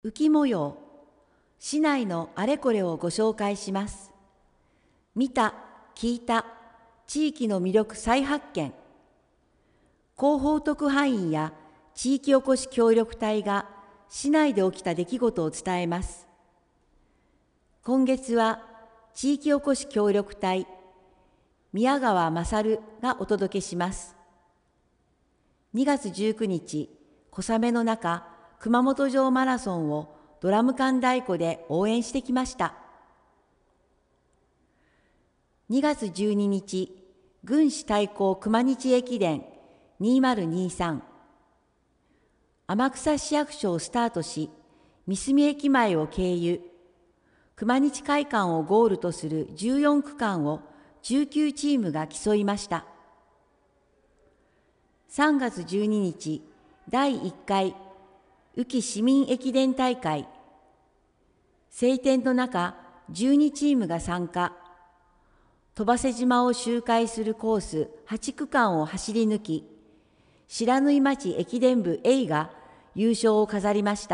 浮模様、市内のあれこれをご紹介します。見た、聞いた、地域の魅力再発見。広報特派員や地域おこし協力隊が市内で起きた出来事を伝えます。今月は地域おこし協力隊、宮川勝がお届けします。2月19日、小雨の中、熊本城マラソンをドラム缶太鼓で応援してきました。2月12日、軍師対抗熊日駅伝2023。天草市役所をスタートし、三角駅前を経由、熊日会館をゴールとする14区間を19チームが競いました。3月12日、第1回宇城市民駅伝大会。晴天の中、12チームが参加。戸馳島を周回するコース8区間を走り抜き、白縫町駅伝部 A が優勝を飾りました。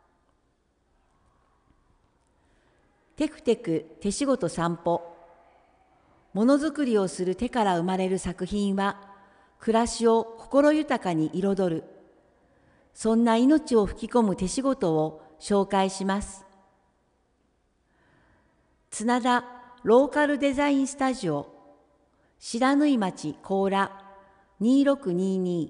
テクテク手仕事散歩。ものづくりをする手から生まれる作品は、暮らしを心豊かに彩る。そんな命を吹き込む手仕事を紹介します。綱田ローカルデザインスタジオ、白縫町甲羅2622。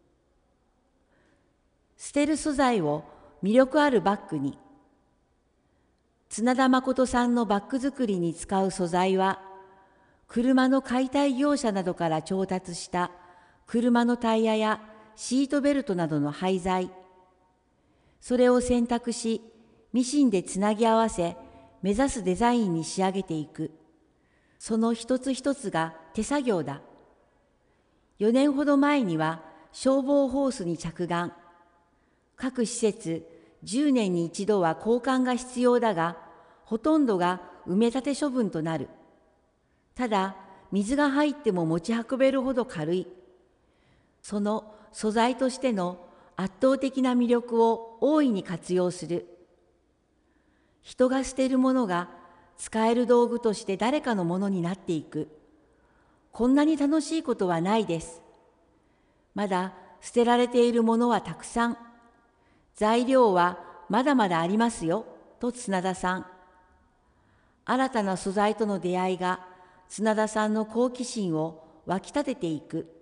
捨てる素材を魅力あるバッグに。綱田誠さんのバッグ作りに使う素材は、車の解体業者などから調達した車のタイヤやシートベルトなどの廃材。それを選択し、ミシンでつなぎ合わせ、目指すデザインに仕上げていく。その一つ一つが手作業だ。4年ほど前には消防ホースに着岸。各施設10年に一度は交換が必要だが、ほとんどが埋め立て処分となる。ただ、水が入っても持ち運べるほど軽い。その素材としての圧倒的な魅力を大いに活用する。人が捨てるものが使える道具として誰かのものになっていく。こんなに楽しいことはないです。まだ捨てられているものはたくさん。材料はまだまだありますよ、と綱田さん。新たな素材との出会いが綱田さんの好奇心を湧き立てていく。